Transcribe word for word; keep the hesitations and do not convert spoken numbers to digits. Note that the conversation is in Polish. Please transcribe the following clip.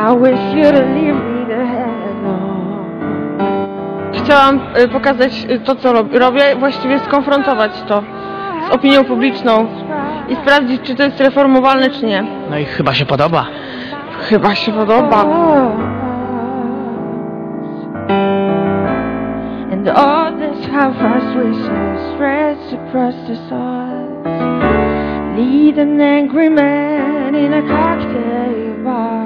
I wish you to leave me the hell alone. Chciałam y, pokazać y, to, co rob robię, właściwie skonfrontować to z opinią publiczną i sprawdzić, czy to jest reformowalne, czy nie. No i chyba się podoba. Chyba się podoba. And all this half-assed wishes spreads across the stars. Lead an angry man in a cocktail bar.